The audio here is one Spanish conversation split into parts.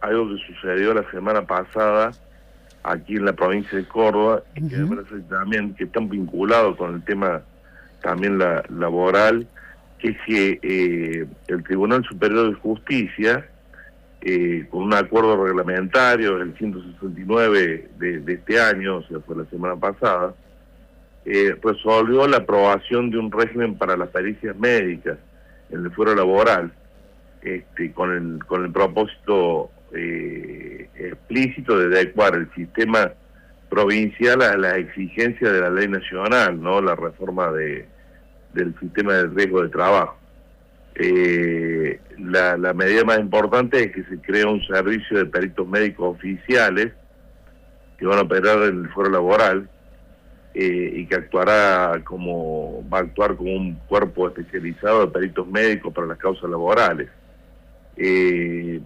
algo que sucedió la semana pasada aquí en la provincia de Córdoba y que me Ujú. parece también que están vinculados con el tema también laboral, que es que el Tribunal Superior de Justicia, con un acuerdo reglamentario, el 169 de este año, o sea, fue la semana pasada, resolvió la aprobación de un régimen para las pericias médicas en el fuero laboral, con el propósito explícito de adecuar el sistema provincial a las exigencias de la ley nacional, ¿no? La reforma del sistema de riesgo de trabajo. La medida más importante es que se crea un servicio de peritos médicos oficiales que van a operar en el fuero laboral, y que va a actuar como un cuerpo especializado de peritos médicos para las causas laborales. Eh,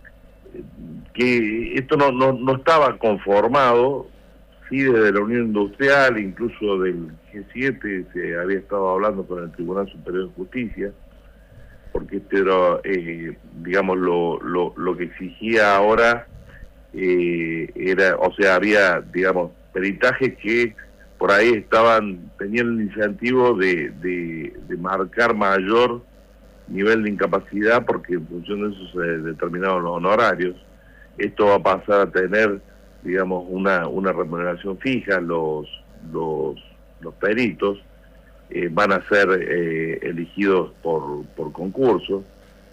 que esto no estaba conformado, sí, desde la Unión Industrial, incluso del G7 se había estado hablando con el Tribunal Superior de Justicia, porque este era, digamos, lo que exigía ahora, era, o sea, había, digamos, peritajes que por ahí tenían el incentivo de marcar mayor nivel de incapacidad, porque en función de eso se determinaban los honorarios. Esto va a pasar a tener, digamos, una remuneración fija. Los peritos van a ser elegidos por concurso,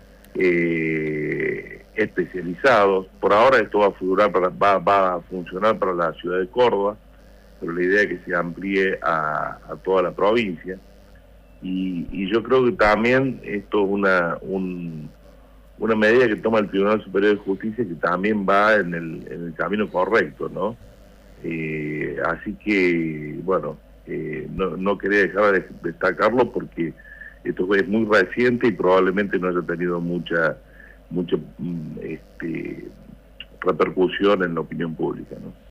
especializados. Por ahora esto va a funcionar para la ciudad de Córdoba, pero la idea es que se amplíe a toda la provincia. Y yo creo que también esto es una medida que toma el Tribunal Superior de Justicia, que también va en el camino correcto, ¿no? Así que, bueno, no quería dejar de destacarlo porque esto es muy reciente y probablemente no haya tenido mucha repercusión en la opinión pública, ¿no?